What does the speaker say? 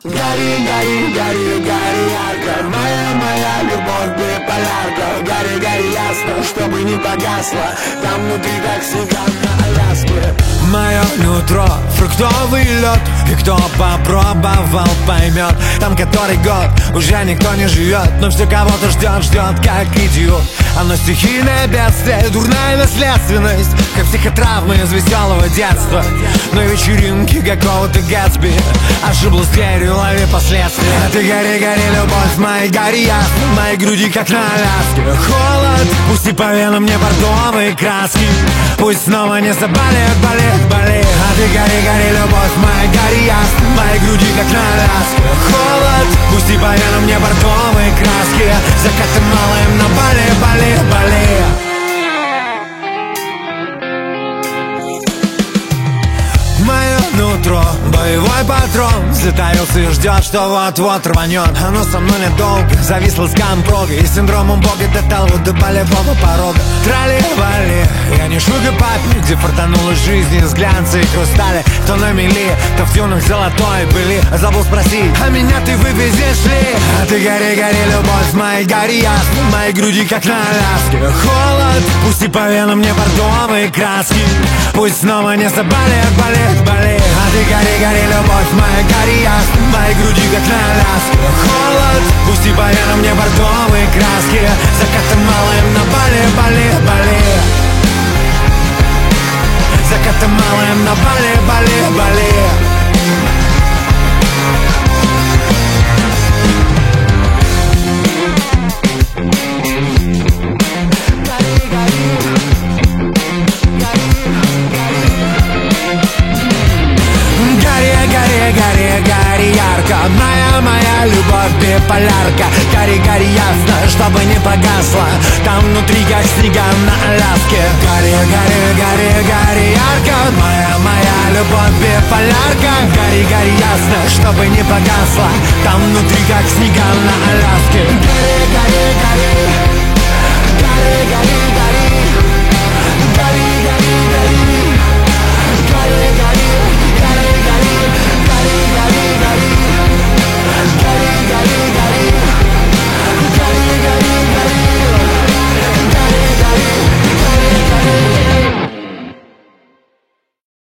Гори, гори, гори, гори ярко, моя любовь биполярка. Гори, гори ясно, чтобы не погасла, там внутри как снега на Аляске. Мое нутро, фруктовый лед, и кто попробовал, поймет. Там который год уже никто не живет, но все кого-то ждет, как идиот. Оно стихийное бедствие, дурная наследственность, как психотравмы из веселого детства. На вечеринке какого-то Гэтсби ошиблась дверью, лови последствия. Ты гори, гори, любовь, моей гори ясно, моей груди как на Аляске. Холод, пусти по венам мне бордовые краски, пусть снова не заболеет, болит. А ты гори, гори, любовь, моей гори ясно, моей груди как на Аляске. Холод, пусти по венам мне бордовые краски, закаты малым на Бали. Мое нутро, боевой патрон, затаился и ждет, что вот-вот рванет. Оно со мной недолго, зависло с кампрога и синдромом бога дотал до болевого порога. Трали-вали, я не шуга папе, где фартанула жизнь из глянца и хрустали. То на мели, то в дюнах золотой пыли. Забыл спросить, а меня ты вывезешь ли? А ты гори, гори, любовь, моей гори ясно, моей груди как на Аляске. Холод, пусти по венам мне бордовые краски, пусть снова не заболеет, болит. А ты гори, гори, любовь, моей гори ясно, моей груди как на Аляске. Холод, пусти по венам мне бордовые краски, закаты малым на Бали. Закаты малым на Бали. Гори ярко, моя любовь биполярка. Гори, гори ясно, чтобы не погасла, там внутри как снега на Аляске. Гори, гори, гори, гори ярко, моя любовь биполярка. Гори, гори ясно, чтобы не погасла, там внутри как снега на Аляске. Гори, гори, гори.